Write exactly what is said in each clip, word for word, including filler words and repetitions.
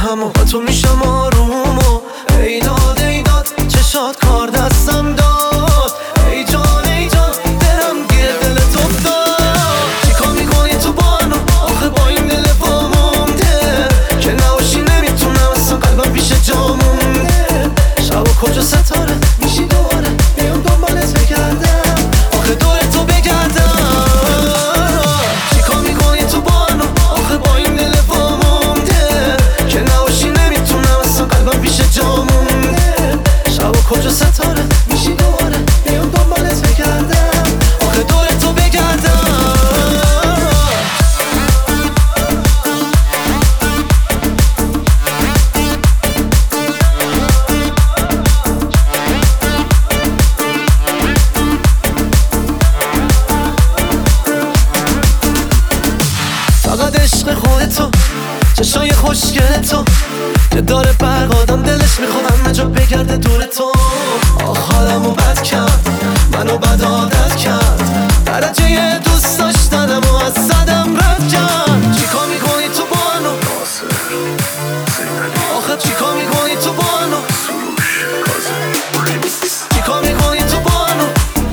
همو با تو میشم آروم و ای داد ای داد چشات کار دستم داد ای جان ای جان دلم گیر دلت افتاد چیکار میکنی تو با منو آخه با این دل با مونده که نباشی نمیتونم اصلا قلبم پیش جا مونده شب و کجا ستاره میشی دوباره بیام دنبالت بگردم آخه دور تو بگردم چیکار میکنی تو با منو آخه با این دل با مونده که نباشی نمیتونم اصلا قلبم پیش جا مونده شب و کجا ستاره میشی دوباره بیام دنبالت بگردم آخه دور تو بگردم فقط عشق خودتو چشای خوشگل تو که داره برق آدم دلش میخواد همه جا بگرده دور تو آخ حالمو بد کرد منو بد عادت کرد درجه دوست داشتنم و از صدم رد کرد چیکار میکنی تو با منو آخه چیکار میکنی تو با منو چیکار میکنی تو با منو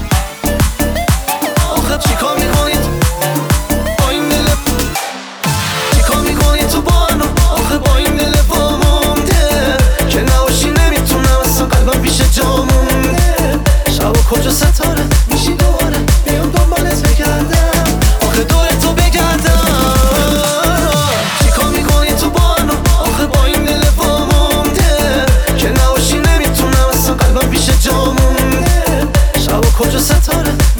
آخه چیکار میکنی با این دل چیکار میکنی تو با منو آخه با این دل با مونده که نباشی نمیتونم اصلا قلبم پیش جا مونده شب و کجا ستاره میشی دوباره بیام دنبالت بگردم آخه دور تو بگردم چیکار میکنی تو با منو آخه با این دل با مونده که نباشی نمیتونم اصلا قلبم پیش جا مونده شب و کجا ستاره